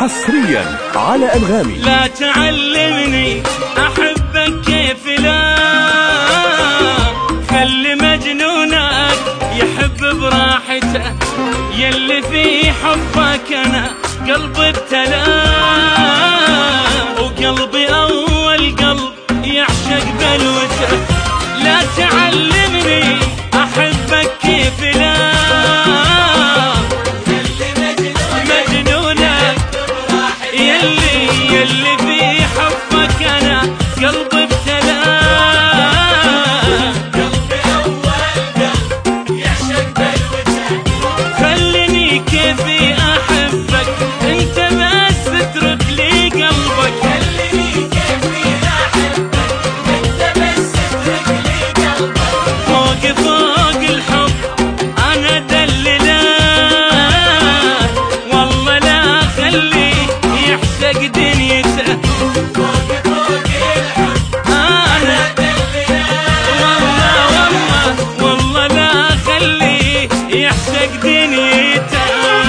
حصريا على أنغامي. لا تعلمني أحبك كيف لا، خلي مجنونك يحب براحته، يلي في حبك أنا قلبي ابتلى، وقلبي أول قلب يعشق بلوته. لا تعلمني أحبك كيف لا، يلي في حبك أنا قلبي ابتلى، قلبي أول قلب يعشق بلوته. خليني كيفي أحبك أنت بس اترك لي قلبك، خليني كيفي أحبك أنت بس اترك لي قلبك. فوق الحب أنا دللان، والله لا خلي يعشق دنيته. فوق الحب أنا دللان، والله لا خلي يعشق دنيته.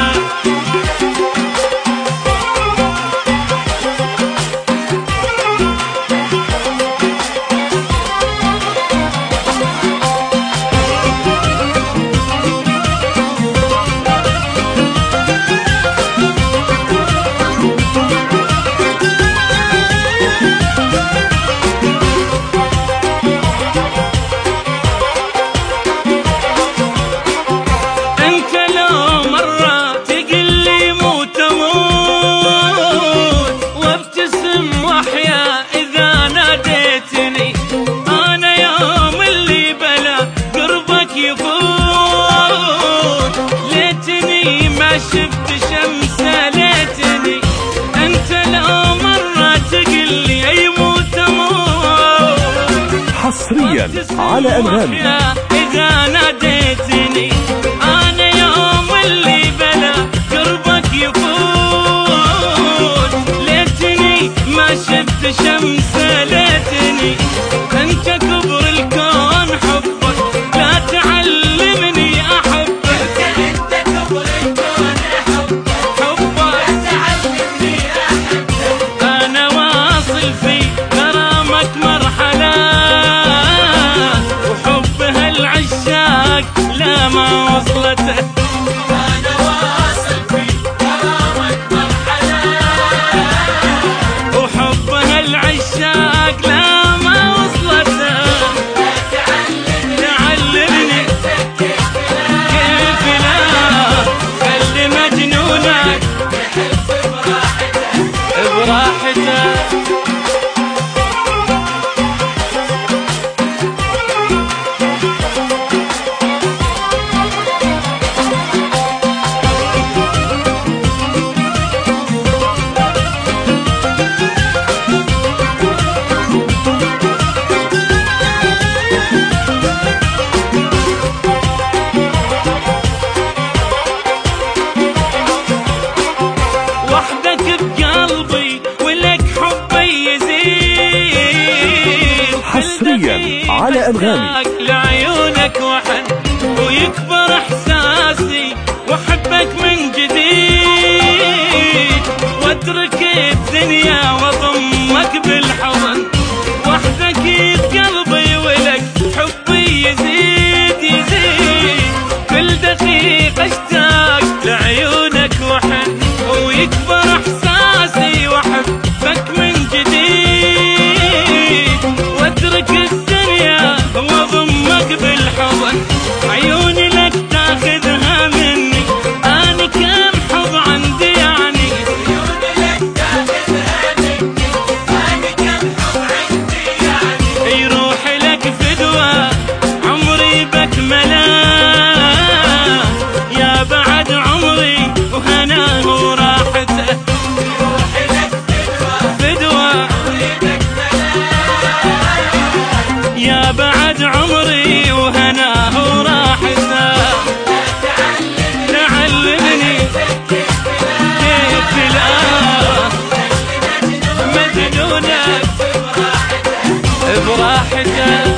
شفت شمس ليتني انت لو مرة تقلي يموت اموت. حصريا على أنغامي. اذا ناديتني انا يوم اللي بلا قربك يفوت، ليتني ما شفت شمس ليتني انت كبر الكون حبك. لا تعلمني احبك انت كبر الكون لا ما وصلته. أنا واصل في غرامك مرحلة، وحبها العشاق لا ما وصلته. تعلمني كيف لا، خلي مجنونك يحب براحته. حصريا على أنغامي. لعيونك وحن ويكبر احساسي واحبك من جديد، واترك الدنيا واضمك بالحضن، وحدك بقلبي ولك حبي يزيد يزيد. كل دقيقة اشتاق لعيونك وحن ويكبر احساسي واحبك من جديد، واترك الدنيا واضمك بالحضن. عيوني لك تاخذها مني انا كم حظ عندي يعني، عيوني لك تاخذها مني انا كم حظ عندي يعني. يروح لك فدوى عمري بكمله، يا بعد عمري وهناه وراحته. يروح لك فدوى عمري بكمله، يا بعد عمري وهناه وراحته. تعلمني كيف لا، مجنونك براحته.